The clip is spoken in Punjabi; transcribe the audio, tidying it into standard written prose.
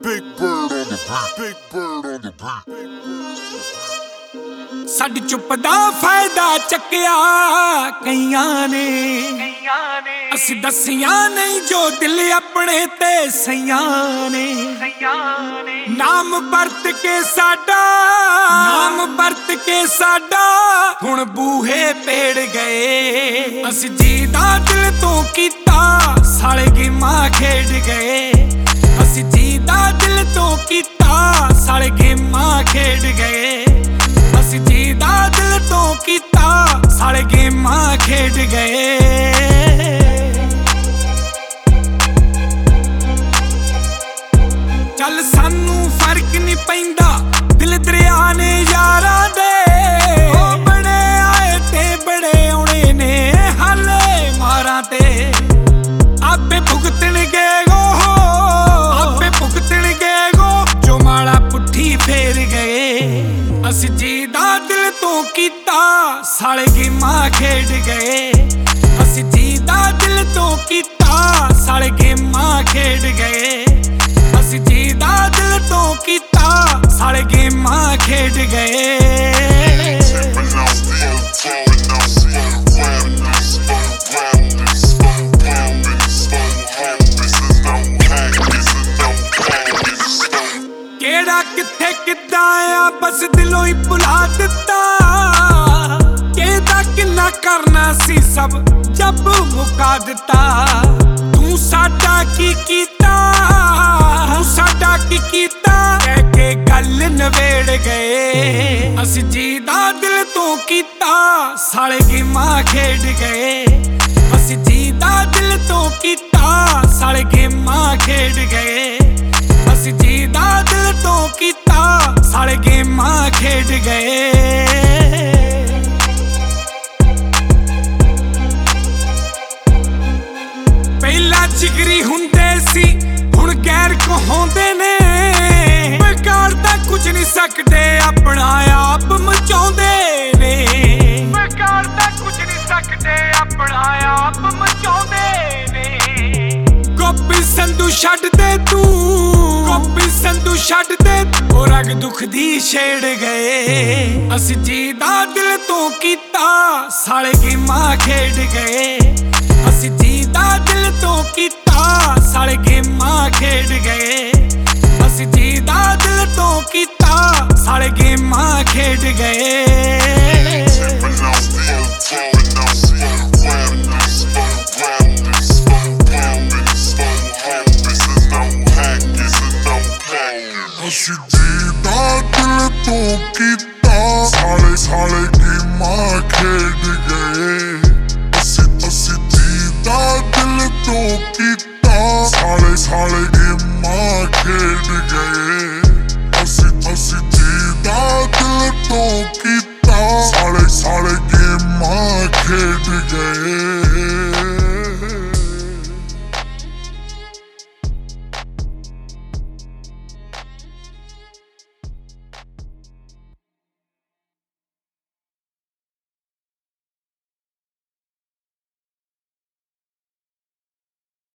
Big bird on the beat. Big bird on the beat. ਸਾਡੀ ਚੁੱਪ ਦਾ ਫਾਇਦਾ ਚੱਕਿਆ ਕਈਆਂ ਨੇ ਅਸੀਂ ਦੱਸਿਆ ਨਹੀਂ ਜੋ ਦਿਲ ਆਪਣੇ ਤੇ ਸਈਆਂ ਨੇ ਨਾਮ ਵਰਤ ਕੇ ਸਾਡਾ ਹੁਣ ਬੂਹੇ ਪੇੜ ਗਏ ਅਸੀਂ ਜੀ ਦਾ ਦਿਲ ਤੋਂ ਕੀਤਾ ਸਾਲੇ ਗੇਮਾਂ ਖੇਡ ਗਏ ਅਸੀਂ ਜੀ ਦਾ ਦਿਲ ਤੋਂ ਕੀਤਾ ਸਾਲੇ ਗੇਮਾਂ ਖੇਡ ਗਏ ਅਸੀਂ ਜੀ ਦਾ ਦਿਲ ਤੋਂ ਕੀਤਾ ਸਾਲੇ ਗੇਮਾਂ ਖੇਡ ਗਏ ਚੱਲ ਸਾਨੂੰ ਫਰਕ ਨਹੀਂ ਪੈਂਦਾ ਦਿਲ ਦਰਿਆ ਨੇ ਯਾਰਾਂ ਦੇ ਉਹ ਬੜੇ ਆਏ ਤੇ ਬੜੇ ਆਉਣੇ ਨੇ ਹਾਲੇ ਮਾਰਾਂ ਤੇ ਆਪੇ ਭੁਗਤਣਗੇ ਜੋ ਮਾਲਾ ਪੁੱਠੀ ਫੇਰ ਗਏ ਅਸੀਂ ਜੀ ਦਾ ਦਿਲ ਤੋਂ ਕੀਤਾ ਸਾਲੇ ਗੇਮਾਂ ਖੇਡ ਗਏ ਅਸੀਂ ਜੀ ਦਾ ਦਿਲ ਤੋਂ ਕੀਤਾ ਸਾਲੇ ਗੇਮਾਂ ਖੇਡ ਗਏ ਅਸੀਂ ਜੀ ਦਾ ਦਿਲ ਤੋਂ ਕੀਤਾ ਸਾਲੇ ਗੇਮਾਂ ਖੇਡ ਗਏ ਕਿਹੜਾ ਕਿੱਥੇ ਕਿੱਦਾਂ ਆ ਬਸ ਦਿਲੋਂ ਹੀ ਭੁਲਾ ਦਿੱਤਾ ਕਿਹਦਾ ਕਿੰਨਾ ਕਰਨਾ ਸੀ ਸਭ ਜੱਬ ਮੁਕਾ ਦਿੱਤਾ ਤੂੰ ਸਾਡਾ ਕੀ ਕੀਤਾ ਕਹਿ ਕੇ ਗੱਲ ਨਵੇੜ ਗਏ ਅਸੀਂ ਜੀ ਦਾ ਦਿਲ ਤੋਂ ਕੀਤਾ ਸਾਲੇ ਗੇਮਾਂ ਖੇਡ ਗਏ ਅਸੀਂ ਜੀ ਦਾ ਦਿਲ ਤੋਂ ਕੀਤਾ ਸਾਲੇ ਗੇਮਾਂ ਖੇਡ ਗਏ ਅਸੀਂ ਜੀ ਦਾ ਦਿਲ ਤੋਂ ਕੀਤਾ ਸਾਲੇ ਗੇਮਾਂ ਖੇਡ ਗਏ ਪਹਿਲਾਂ ਜਿਗਰੀ ਹੁੰਦੇ ਸੀ ਹੁਣ ਗੈਰ ਕਹਾਉਂਦੇ ਨੇ ਵਿਗਾੜ ਤਾਂ ਕੁਝ ਨਹੀਂ ਸਕਦੇ ਆਪਣਾ ਆਪ ਮਚਾਉਂਦੇ ਨੇ ਵਿਗਾੜ ਤਾਂ ਕੁਝ ਨਹੀਂ ਸਕਦੇ ਆਪਣਾ ਆਪ ਮਚਾਉਂਦੇ ਨੇ ਗੋਪੀ ਸੰਧੂ ਛੱਡ ਦੇ ਉਹ ਰਗ ਦੁੱਖ ਦੀ ਛੇੜ ਗਏ ਅਸੀਂ ਜੀ ਦਾ ਦਿਲ ਤੋਂ ਕੀਤਾ ਸਾਲੇ ਗੇਮਾਂ ਖੇਡ ਗਏ ਅਸੀਂ ਜੀ ਦਾ ਦਿਲ ਤੋਂ ਕੀਤਾ ਸਾਲੇ ਗੇਮਾਂ ਖੇਡ ਗਏ ਅਸੀਂ ਜੀ ਦਾ ਦਿਲ ਤੋਂ ਕੀਤਾ ਸਾਲੇ ਗੇਮਾਂ ਖੇਡ ਗਏ ਅਸੀਂ ਜੀ ਦਾ ਦਿਲ ਤੋਂ ਕੀਤਾ ਸਾਲੇ ਗੇਮਾਂ ਖੇਡ ਗਏ ਅਸੀਂ ਜੀ ਦਾ ਦਿਲ ਤੋਂ ਕੀਤਾ ਸਾਲੇ ਗੇਮਾਂ ਖੇਡ ਗਏ